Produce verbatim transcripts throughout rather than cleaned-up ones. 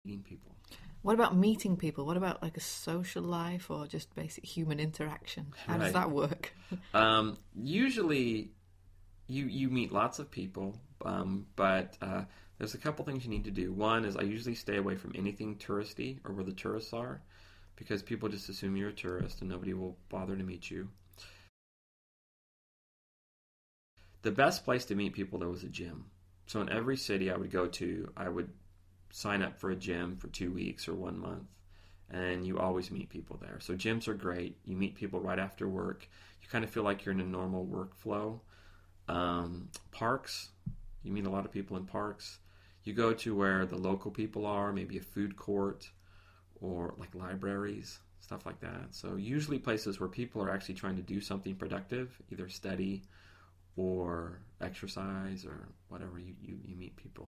meeting people. What about meeting people? What about like a social life or just basic human interaction? How Right. does that work? Um, usually, you you meet lots of people, um, but uh, there's a couple things you need to do. One is I usually stay away from anything touristy or where the tourists are, because people just assume you're a tourist and nobody will bother to meet you. The best place to meet people, though, was a gym. So in every city I would go to, I would sign up for a gym for two weeks or one month, and you always meet people there. So gyms are great. You meet people right after work. You kind of feel like you're in a normal workflow. Um, parks, you meet a lot of people in parks. You go to where the local people are, maybe a food court or like libraries, stuff like that. So usually places where people are actually trying to do something productive, either study or exercise or whatever, you, you, you meet people.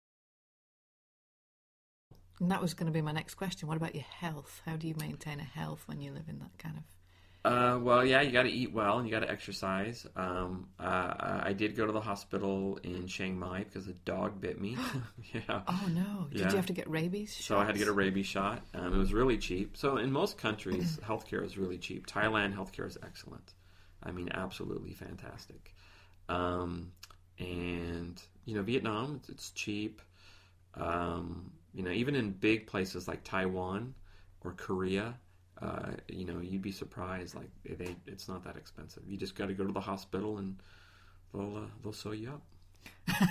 And that was going to be my next question. What about your health? How do you maintain a health when you live in that kind of... Uh, well, yeah, you got to eat well and you got to exercise. Um, uh, I did go to the hospital in Chiang Mai because a dog bit me. Yeah. Oh, no. Did Yeah. you have to get rabies shots? So I had to get a rabies shot. Um, it was really cheap. So in most countries, healthcare is really cheap. Thailand healthcare is excellent. I mean, absolutely fantastic. Um, and, you know, Vietnam, it's, it's cheap. Um, you know, even in big places like Taiwan or Korea, uh, you know, you'd be surprised. Like, they, it's not that expensive. You just got to go to the hospital and they'll uh, they'll sew you up.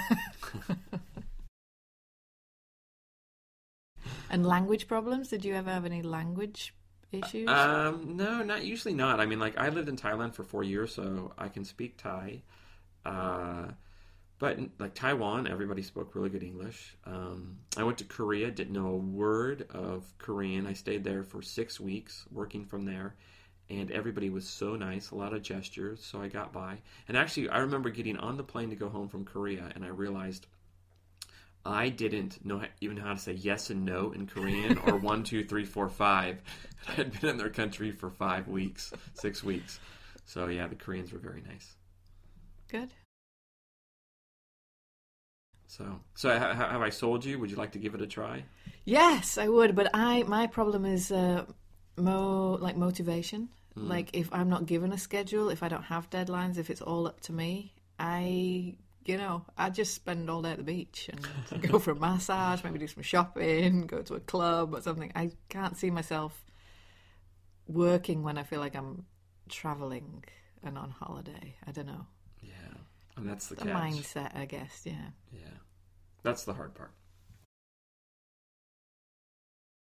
And language problems? Did you ever have any language issues? Um, no, not usually not. I mean, like, I lived in Thailand for four years, so I can speak Thai. Uh, but like Taiwan, everybody spoke really good English. Um, I went to Korea, didn't know a word of Korean. I stayed there for six weeks working from there, and everybody was so nice, a lot of gestures, so I got by. And actually, I remember getting on the plane to go home from Korea, and I realized I didn't know even how to say yes and no in Korean, or one, two, three, four, five. I had been in their country for five weeks, six weeks. So yeah, the Koreans were very nice. Good. So, so ha- have I sold you? Would you like to give it a try? Yes, I would, but I my problem is uh, mo like motivation. Mm. Like if I'm not given a schedule, if I don't have deadlines, if it's all up to me, I you know I just spend all day at the beach and go for a massage, maybe do some shopping, go to a club or something. I can't see myself working when I feel like I'm traveling and on holiday. I don't know. Yeah, and that's the, The catch. mindset, I guess. Yeah. Yeah, that's the hard part.